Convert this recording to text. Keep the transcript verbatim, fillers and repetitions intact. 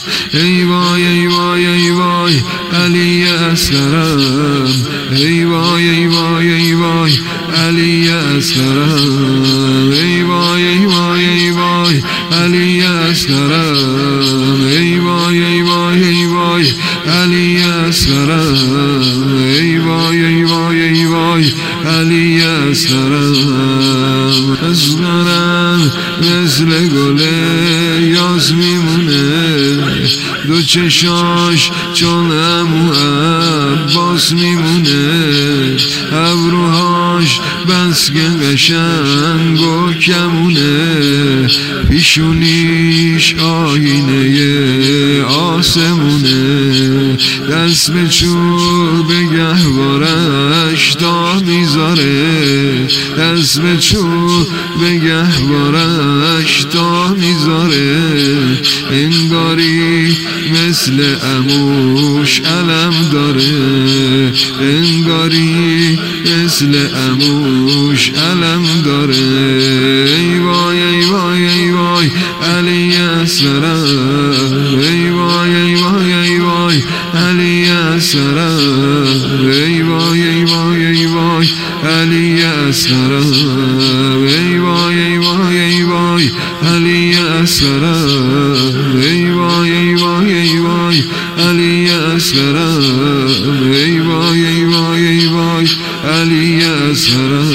ای وای ای وای ای وای علی اصغرم، ای وای ای وای ای وای علی اصغرم، ای وای ای وای ای وای علی اصغرم، ای وای ای وای ای وای علی اصغرم، ای وای ای وای ای وای علی اصغرم. اصغرم مثل گل یاس میمونه، دو چشاش چون عمو عباس میمونه، ابروهاش بس که قشنگ و کمونه، پیشونیش آینه آسمونه، دست به چوب گهوارش تا میذاره، دست به چوب گهوارش تا میذاره، انگاری مثل عموش علم داره، انگاری مثل عموش علم داره. ای وای ای وای ای وای علی اصغرم، ای وای ای وای ای وای علی اصغرم، ای وای ای وای ای وای علی اصغرم، ای وای ای وای ای وای علی اصغرم، ای وای ای وای ای وای علی اصغرم، ای وای ای وای ای وای علی اصغرم.